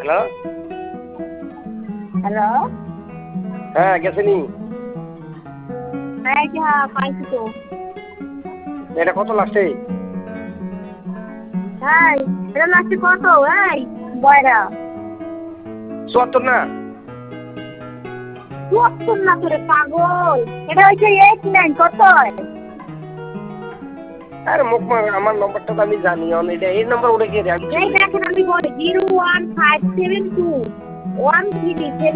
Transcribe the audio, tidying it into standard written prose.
hello hello হ্যাঁ গেছেনি হ্যাঁ যা পাইছি তো এটা কত লাগছে এই এটা লাগছে কত এই বয়রা ৭৪ না চুয়াত্তর না তোরে পাগল এটা হচ্ছে 89 কত আরে মুখ আমার নম্বরটা তো আমি জানি এটা এই নম্বর উঠে গিয়ে এই দেখেন আমি বলি 01572 137